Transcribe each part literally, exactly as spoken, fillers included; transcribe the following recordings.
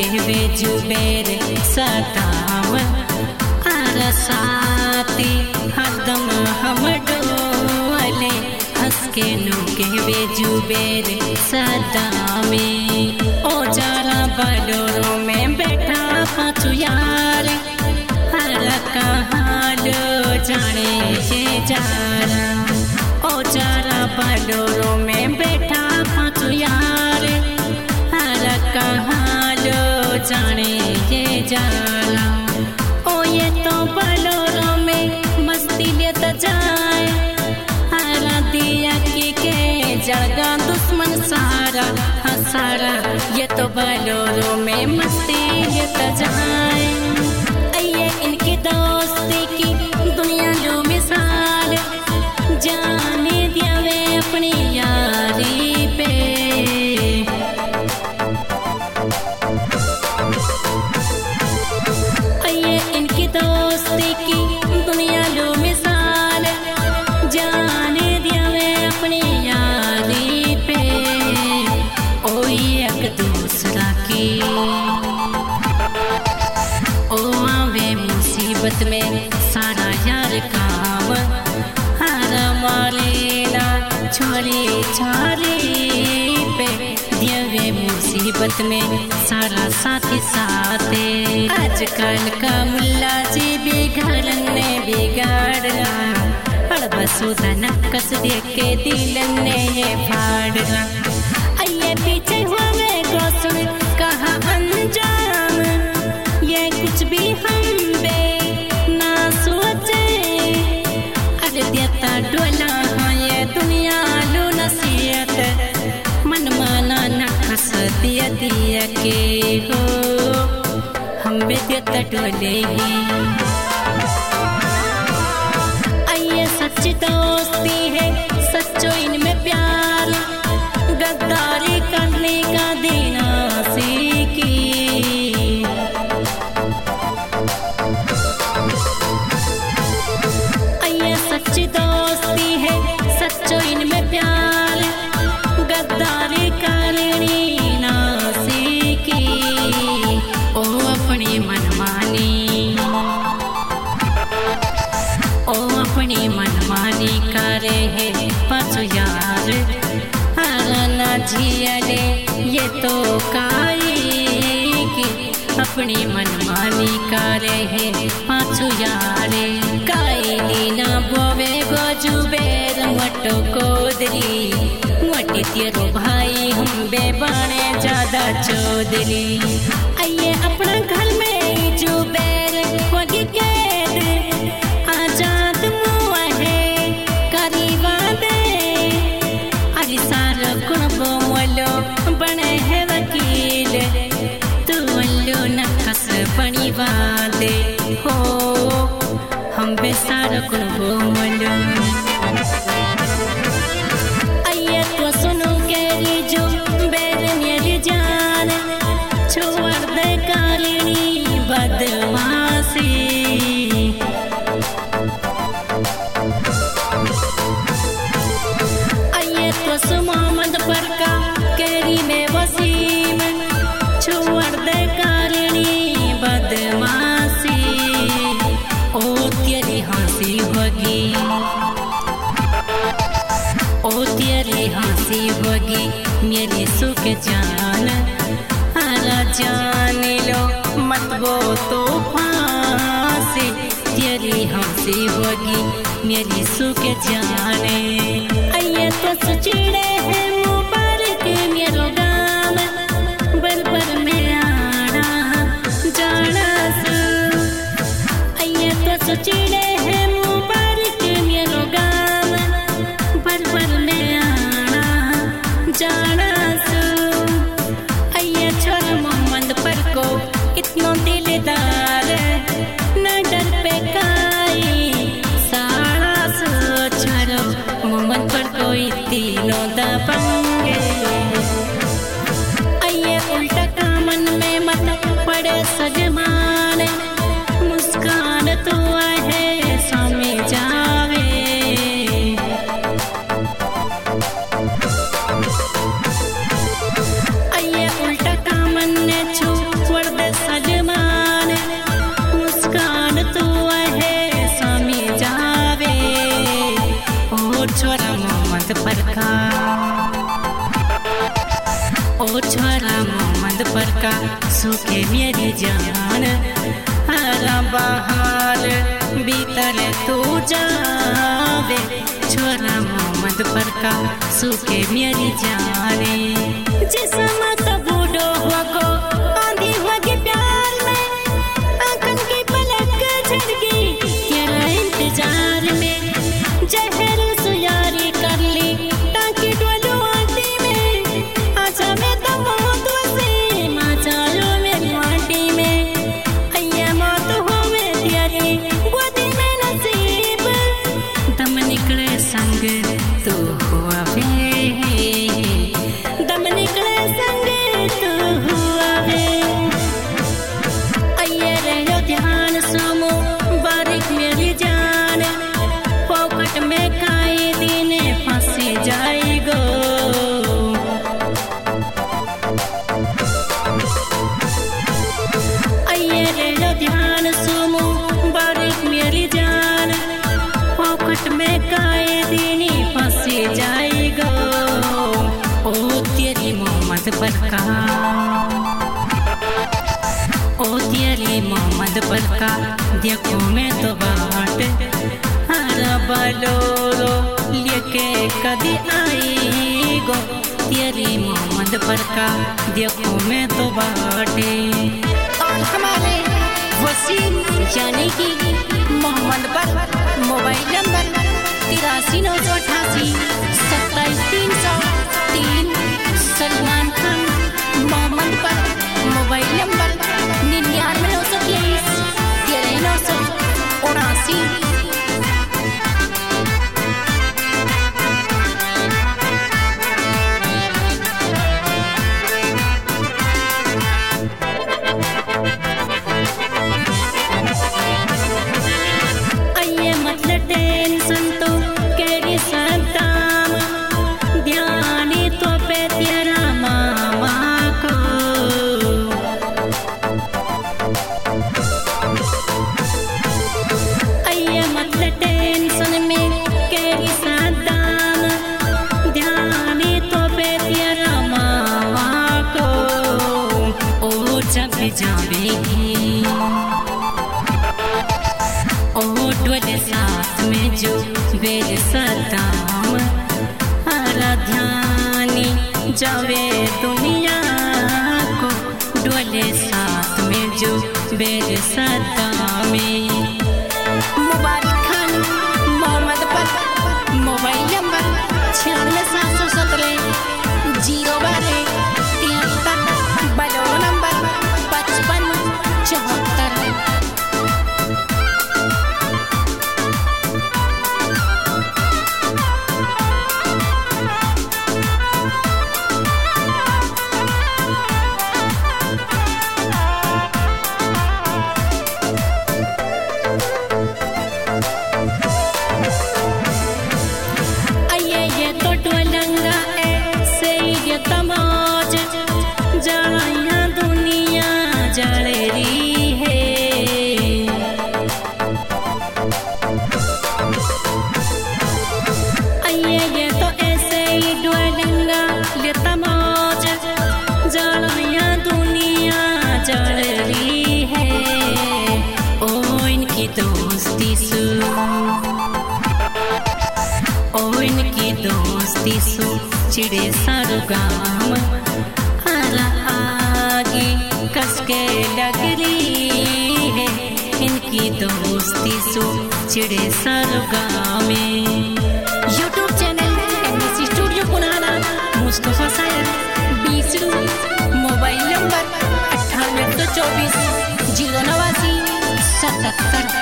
के वे जुबेर सदाम अरसाती हदम हम डोले हंस के नु के वे जुबेर सदामे ओ जरा बलोरों में बैठा पाँचू यार हर कहाँ लो जाने ये जारा ओ जरा बलोरों में बैठा पाँचू यार हर कहाँ लो जाने ये जारा ओ ये तो बलोरों में मस्ती लेता जाए हरा दिया की के जगा दुश्मन सारा हाँ सारा ये तो बलोरों में मस्ती लेता जाए आइए इनकी दोस्ती की दुनिया लो मिसाल जाने दिया वे अपनी यारी पे आइए इनकी दोस्ती की दुनिया लो मिसाल जाने दिया वे अपनी यारी पे ओ एक दूसरा की ओ आवे मुसीबत में सारा यार काम हर मारेला छोरी छारी पे दियवे मुसीबत में सारा साथी साथे आजकल का मुल्ला जी भी घर ने बिगाड़ना पर बसूदा नक्कस देख के दिल ने ये फाड़ना आइए पीछे हुए गोसुन कहा अंजाम ये कुछ भी हम बे ना सोचे अरे देता डोला हाँ ये दुनिया लो नसीहत मन माना न खस दिया दिया के हो हम भी देता डोले ही आइए सच्ची दोस्ती है सच्चो इनमें प्यार गद्दारी करने का देना सीखी आइए सच्ची दोस्ती है सच्चो इनमें प्यार गद्दारी करनी ना सीखी ओ अपनी मनमानी ओ अपनी मनमानी करे है पाँच यार हराना झियले ये तो काई की अपनी मनमानी करे है पाँचू यारे काई लीना बोवे गोजुबेर मटो कोदरी मोटी तेरो भाई हम बेबाने ज्यादा चौधरी आइए अपना घर में जुबेर होगी कैद आजाद मुआ है करीबा दे अरे सारा कुणबो मोलो बने है वकील तू वल्लो नक्कस बनी वादे हो हम बे सारा कुणबो मोलो आइए तो सुनो केरी जो बेर मेरी जान छोड़ दे कालिनी बदमाशी आइए तो सुमोहम्मद पर का केरी में वसीम छोड़ दे कालिनी बदमाशी ओ तेरी हंसी होगी ओ तेरी हंसी होगी मेरी सुख जान हरा जान लो मत वो तो फांसी तेरी हंसी होगी मेरी सुख जाने आइए तो सुचिड़े है मुबारक मेरो गाम बरबर में आना जाना सु आइए तो सुचिड़े है मुबारक मेरो गाम बरबर में आना जाना सु आइए छोड़ मोहम्मद पर को इतना दिलदार न डर पे काई सारा सो छोड़ो मोहम्मद पर कोई तीनों दबंग ओ छोरा मोहम्मद पर का सूखे मेरी जान हरा बहार भीतर तू जावे छोरा मोहम्मद पर का सूखे मेरी जाने जिसम तो बूढ़ो हो आंधी होगी प्यार में आंखन की पलक झड़ गई तेरा इंतजार में जहर सुयारी कर ली ताकि डोलो आटी में आजा में तो मौत से माचालो मेरी माटी में अय्या मौत होवे तेरी गोदी में नसीब दम निकले संग तू हुआ वे दम निकले संग तू हुआ वे अय्या रहो ध्यान सुमो बारिक मेरी जान पॉकेट में काई दिन फंसी जाएगो अय्या रहो ध्यान सुमो बारिक मेरी जान पॉकेट में काई दिन फंसी जाएगो ओ तेरी मोहम्मद पर का ओ तेरी मोहम्मद पर का देखो मैं तो बाट हरा बलोरो लेके कभी आई गो तेरी मोहम्मद पर का देखो मैं तो बाटे और हमारे वसीम यानी कि मोहम्मद पर मोबाइल नंबर तिरासी नौ सौ अठासी सत्ताईस तीन सौ तीन सलमान खान मोहम्मद पर मोबाइल नंबर निन्यानवे नौ सौ तेईस तेरह नौ सौ उनासी टेंशन तो केरी सदाम ध्यानी तो पे तेरा मामा को अये मतलब टेंशन में केरी सदाम ध्यानी तो पे तेरा मामा को ओ जब जावेगी ओ डोले साथ में जो बेर सदाम हरा ध्यानी जावे दुनिया को डोले साथ में जो बेर सदाम मुबारक खान मोहम्मद पर मोबाइल नंबर छियानवे सात सौ सत्रह जीरो बारह तिहत्तर बलो नंबर पचपन चौहत्तर दोस्ती सु ओ इनकी दोस्ती सु चिड़े सारो गाम हरा आगे कसके लग रही है इनकी दोस्ती सु चिड़े सारो गाम YouTube channel MSC studio Punana Mustafa सायर बीस मोबाइल नंबर अट्ठानवे सौ चौबीस जीरो नवासी सतहत्तर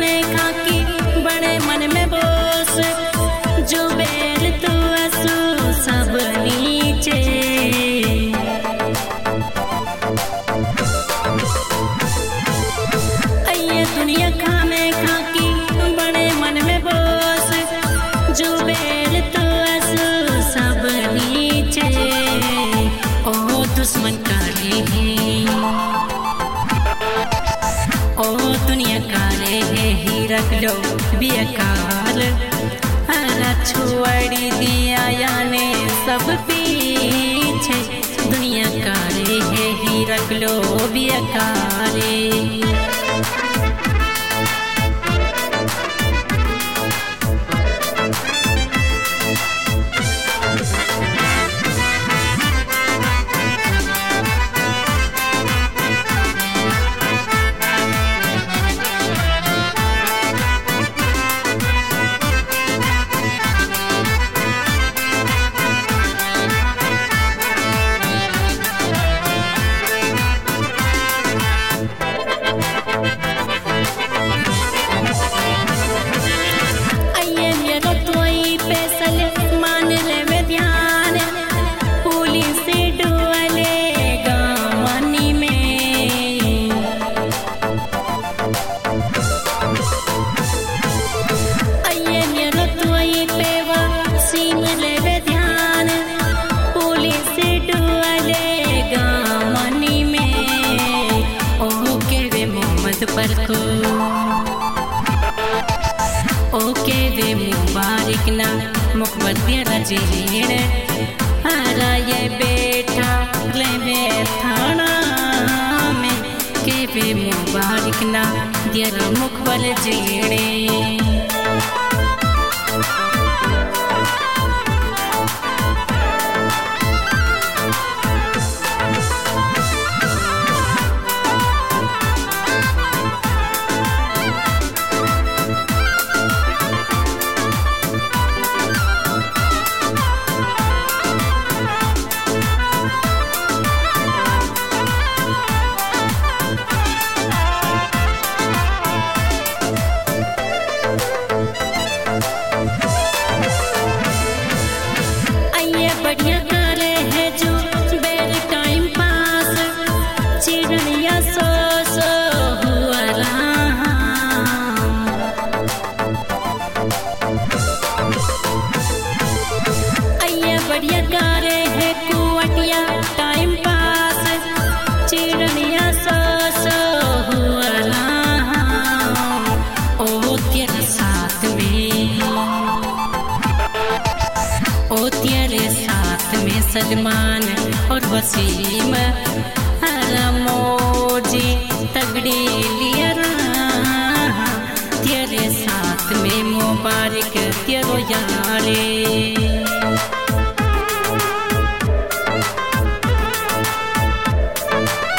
जो बेल तो असू अखा में खाकी बड़े मन में बोस जुबेल तो असु सब नीचे ओ दुश्मन काले हैं ओ दुनिया काले है ही रख लो बेकार हरा छुआड़ी दिया याने सब पीछे दुनिया काले है ही रख लो बेकारे पर को ओके वे मुबारक ना मुखबर तेरा जीण हरा ये बेटा ले वे थाना में के वे मुबारक ना तेरा मुखबर जीणे बढ़िया करे है जो बेर टाइम पास चिड़िया सो सो हुआ अय्या बढ़िया करे है कुवटिया टाइम पास चिड़िया सो सो हुआ ओ तेरे साथ में ओ तेरे साथ में सलमान और वसीम